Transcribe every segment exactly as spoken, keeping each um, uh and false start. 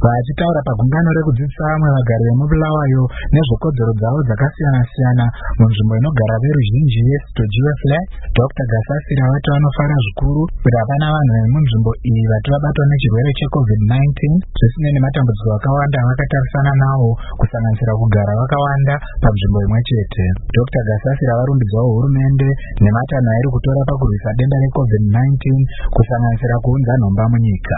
Vachitaura pagungano rekudzidzisa vamwe vagari vemubulawayo nezvekodzero dzavo dzakasiyana-siyana munzvimbo inogara veruzhinji yeSturgio Flats, Doctor Gasasira vati vanofara zvikuru kuti hapana vanhu vemunzvimbo iyi vati vabatwa nechirwere checovid nineteen zvisinei nematambudziko akawanda avakatarisana nawo kusanganisira kugara vakawanda panzvimbo imwe chete. Doctor Gasasira varumbidzawo hurumende nematanho airi kutora pakurwisa denda recovid nineteen kusanganisira kuunza nhomba munyika.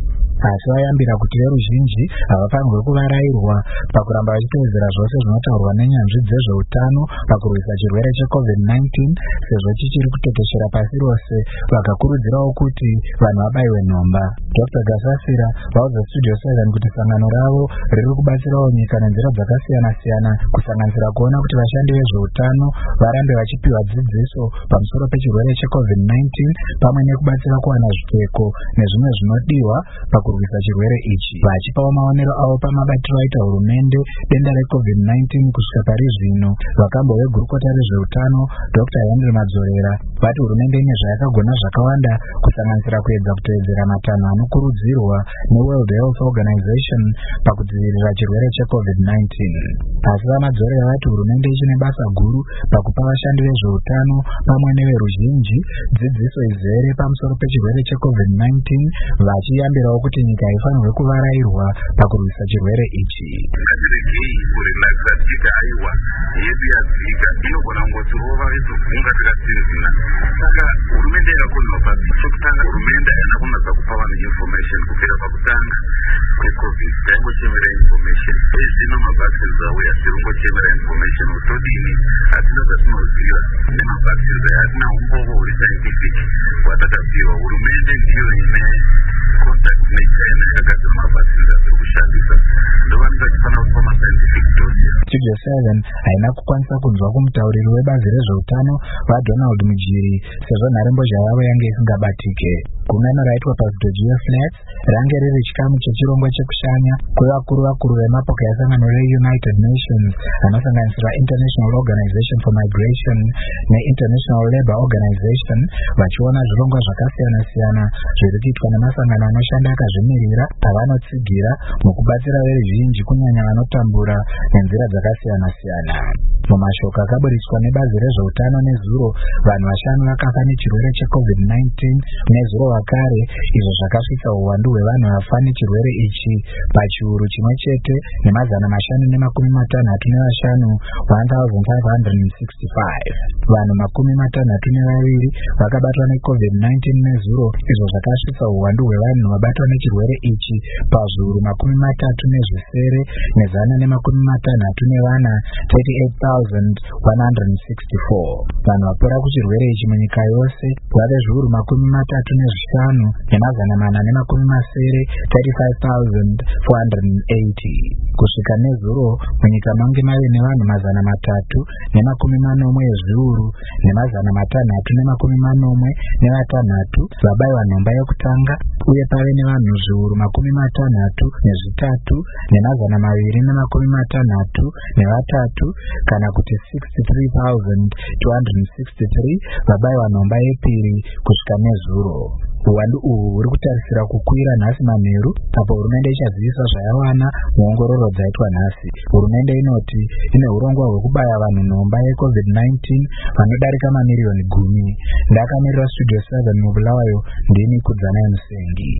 Asi vayambira kuti veruzhinji havafanirwi kuvarairwa pakuramba vachiteedzera zvose zvinotaurwa nenyanzvi dzezveutano pakurwisa chirwere checovid nineteen sezvo chichiri kutekeshera pasi rose, vakakurudzirawo kuti vanhu vabaiwe nhomba. Doctor Gasasira vaudza Studio seven kuti sangano ravo riri kubatsirawo nyika nenzira dzakasiyana-siyana kusanganisira kuona kuti vashandi vezveutano varambe vachipiwa dzidziso pamusoro pechirwere checovid nineteen pamwe nekubatsira kuwana zvipfeko nezvimwe zvinodiwa pakurwisa chirwere ichi, vachipawo maonero avo pamabatiro aita hurumende denda recovid nineteen kusvika pari zvino. Vakambo vegurukota rezveutano Doctor Henry Madzorera vati hurumende ine zvayakagona zvakawanda kusanganisira kuedza kuteedzera matanho anokurudzirwa neWorld Health Organization pakudzivirira chirwere checovid nineteen. Asi vaMadzorera vati hurumende ichine basa guru pakupa vashandi vezveutano pamwe neveruzhinji dzidziso izere pamusoro pechirwere checovid nineteen, vachiyambirawo kuti nyika haifanirwe kuvarairwa pakurwisa chirwere ichi. Ngatiregei kurelaxa tika aiwa yedu yadzika inogona kungotirova vetovhunga tikatsinzina. Saka hurumende yakakonwa basi. Chokutanga hurumende haina kunatsa kupa vanhu information kubvira pakutanga kwecovid. Taingochemera information. Ezvino mabhaxes auya tiringochemera information utodini hatina zvatinoziva nemabhaxes hatina umbovo huri scientific hwatakapiwa. Hurumende ndiyo ine contact nechina yakagadzira mabhaxes atiri kushandisa. Ndovanza tifanira kupa mascientific doses. Studio seven haina kukwanisa kunzwa kumutauriri webazi rezveutano vaDonald Mujiri sezvo nharembozha yavo yange isingabatike. Gungano raitwa paSturgio Flats range riri chikamu chechirongwa chekushanya kwevakuru vakuru vemapoka esangano reUnited Nations anosanganisira International Organization for Migration neInternational Labour Organization, vachiona zvirongwa zvakasiyana-siyana zviri kuitwa nemasangano anoshanda akazvimirira avanotsigira mukubatsira veruzhinji kunyanya vanotambura nenzira dzakasiyana-siyana. Mumashoko akaburitswa nebazi rezveutano nezuro, vanhu vashanu vakafa nechirwere checovid nineteen nezuro vakare, izvo zvakasvitsa uwandu hwevanhu vafa nechirwere ichi pachiuru chimwe chete nemazana mashanu nemakumi matanhatu nevashanu one thousand five hundred sixty-five. Vanhu makumi matanhatu nevaviri vakabatwa necovid nineteen nezuro, izvo zvakasvitsa uwandu hwevanhu vabatwa nechirwere ichi pazviuru makumi matatu nezvisere nezana nemakumi matanhatu nevana thirty-eight thousand one hundred sixty-four. Vanhu vapora kuchirwere ichi munyika yose vave zviuru makumi matatu nezvishanu nemazana mana nemakumi masere thirty-five thousand four hundred eighty. Kusvika nezuro munyika mange mave nevanhu mazana matatu nemakumi manomwe ezviuru nemazana matanhatu nemakumi manomwe nevatanhatu vabaiwa nhomba yokutanga, uye pave nevanhu zviuru makumi matanhatu nezvitatu nemazana maviri nemakumi matanhatu nevatatu kana kuti sixty-three thousand two hundred sixty-three vabaiwa nhomba yepiri kusvika nezuro. Uwandu uhu huri kutarisira kukwira nhasi manheru apo hurumende ichazivisa zvayawana muongororo dzaitwa nhasi. Hurumende inoti ine urongwa hwekubaya vanhu nhomba yecovid nineteen vanodarika mamiriyoni gumi. Ndakamirira Studio seven mubulawayo, ndini Kudzanai Musengi.